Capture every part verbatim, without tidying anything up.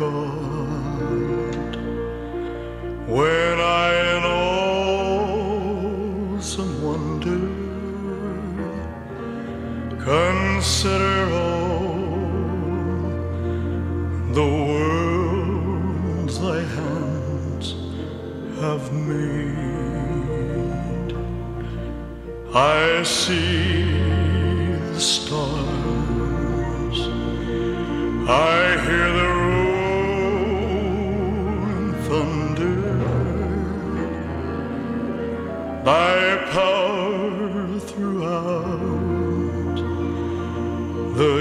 God, when I in awesome wonder consider all the worlds thy hands have made, I see the stars, I hear the rolling thunder, thy power throughout the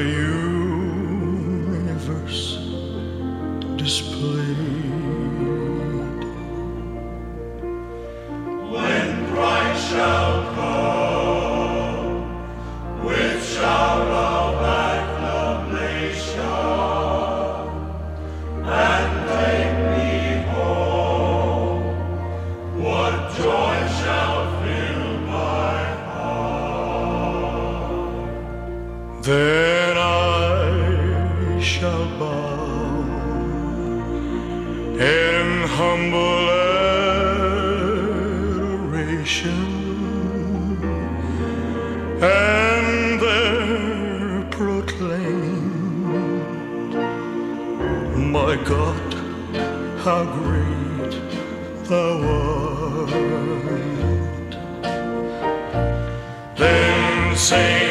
universe displayed. When Christ shall come with shout of acclamation and take me home, what joy shall fill my heart. Then I shall bow in humble adoration, and there proclaim, my God, how great thou art. Then sing